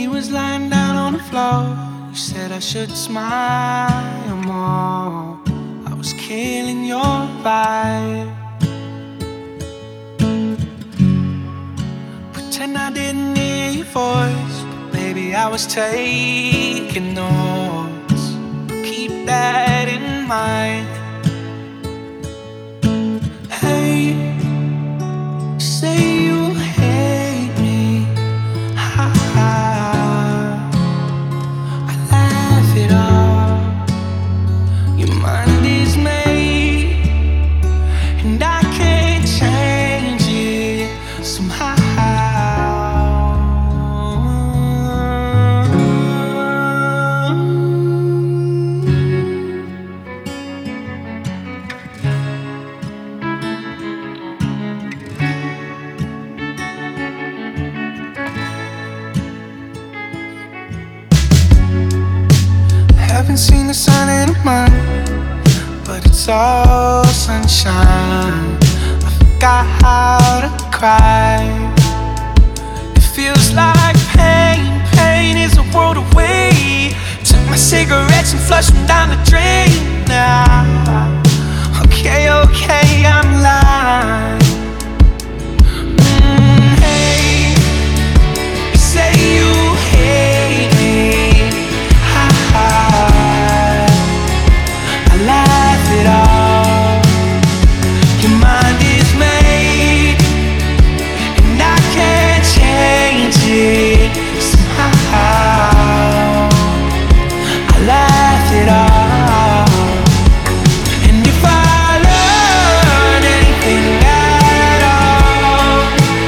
you was lying down on the floor, you said I should smile more. I was killing your vibe. Pretend I didn't hear your voice, but baby, I was taking notes. Keep that in mind. Hey, say you hate me. Ha ha. I laugh it off. Your mind is made, and I can't change it somehow. Haven't seen the sun in a month, but it's all sunshine. I forgot how to cry. It feels like pain is a world away. Took my cigarettes and flushed them down the drain. Now, okay, I'm lying. Hey, you say you hate me. Ha ha. I laugh it off. Your mind is made, and I can't change it somehow. I laugh it off. And if I learn anything at all,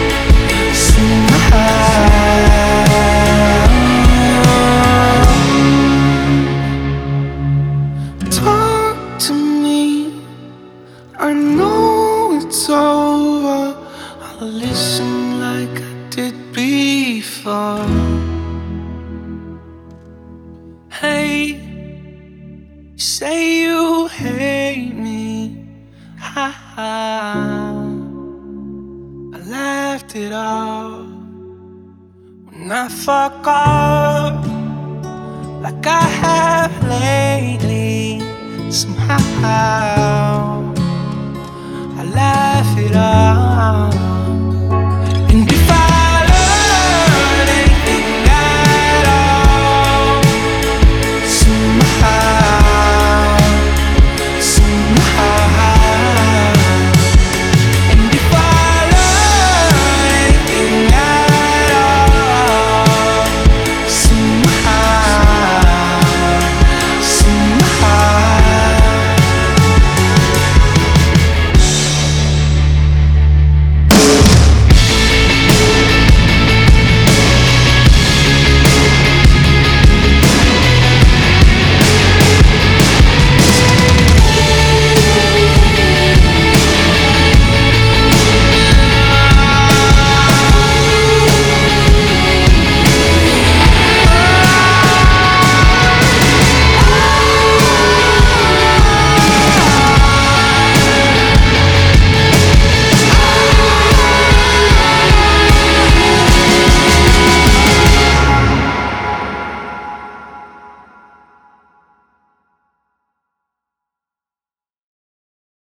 somehow, talk to me. I know it's over. I'll listen like I did before. Hey, you say you hate me. Ha ha. I laughed it off when I fuck off like I have lately. Somehow I laugh